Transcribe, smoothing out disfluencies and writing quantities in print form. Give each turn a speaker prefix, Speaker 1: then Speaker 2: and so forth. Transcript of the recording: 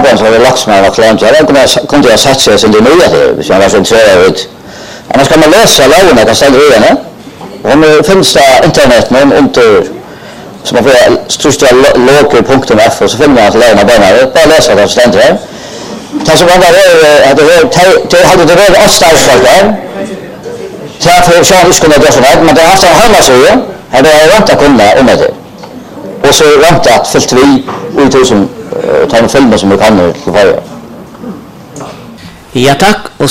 Speaker 1: Norrland så har vi Laxman och Klant. Jag kunde jag satsa sig det nya det, hvis man var så intresserad ut. Annars kan man läsa lagarna kan ställa igen. Och finns det internet men under så man får största local.f och så finner man att lagarna bara läsa det ständer där. Ta så man att det hade det varit avståndsfall där. Så för så vi skulle göra så här, men det har haft en hemsida. Här det är vant att kunna om det. Och så vant att fyllt vi ut som ta en film som vi kan till förra.
Speaker 2: Ja tack.